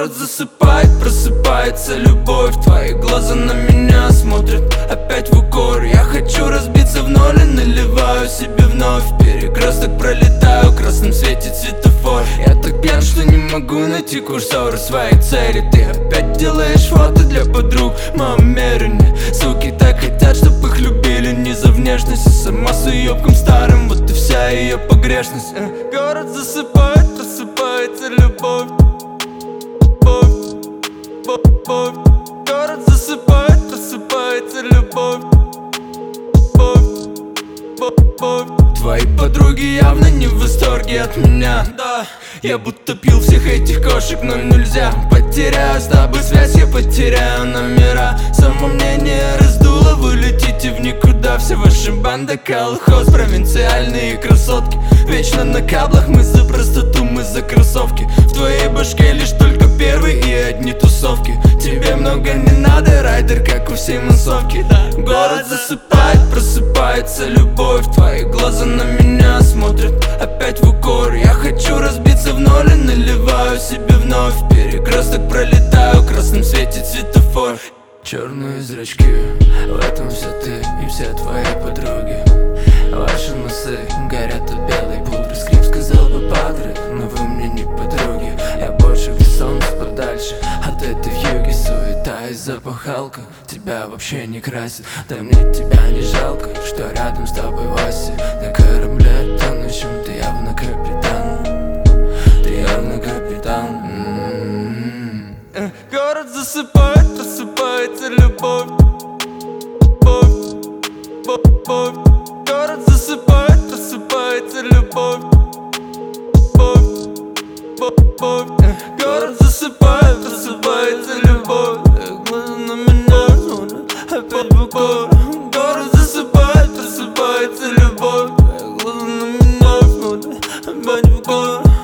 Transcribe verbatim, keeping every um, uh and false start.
Город засыпает, просыпается любовь. Твои глаза на меня смотрят опять в укор. Я хочу разбиться в ноль и наливаю себе вновь. Перекресток пролетаю, в красном светит светофор. Я так пьян, что не могу найти курсор своей цели. Ты опять делаешь фото для подруг, мы умеренны. Суки так хотят, чтоб их любили не за внешность, а сама с уёбком старым, вот и вся ее погрешность. Город засыпает, просыпается любовь. Любовь. Город засыпает, просыпается любовь. Любовь. Твои подруги явно не в восторге от меня. Да, я будто пил всех этих кошек, но нельзя. Потеряю с тобой связь, я потеряю номера. Само мнение раздуло, вы летите в никуда. Все ваши банда, колхоз, провинциальные красотки. Вечно на каблах, мы за простоту, мы за кроссовки. В твоей башке лишь только первый и одни тусовки. Тебе много не надо, райдер, как у всей массовки. Город засыпает, просыпается любовь. Твои глаза на меня смотрят опять в укор. Я хочу разбиться в ноль и наливаю себе вновь. Перекресток пролетаю, в красном светит светофор. Черные зрачки, в этом все ты и все твои подруги. Ваши носы горят от белой пудры. Скрип сказал бы падре, но вы мне не подруги. Я больше где солнце подальше от этой вьюги. Суета и запахалка тебя вообще не красит. Да мне тебя не жалко, что рядом с тобой Вася. На корабле тонущем ты явно капитан. Ты явно капитан. М-м-м. Город засыпает, просыпается любовь. Любовь. Любовь. Город засыпает, просыпается любовь. Любовь. Любовь. Город засыпает, просыпается любовь. Глаза на меня смотрят опять в укор. Город засыпает, просыпается любовь. Глаза на меня смотрят опять в укор.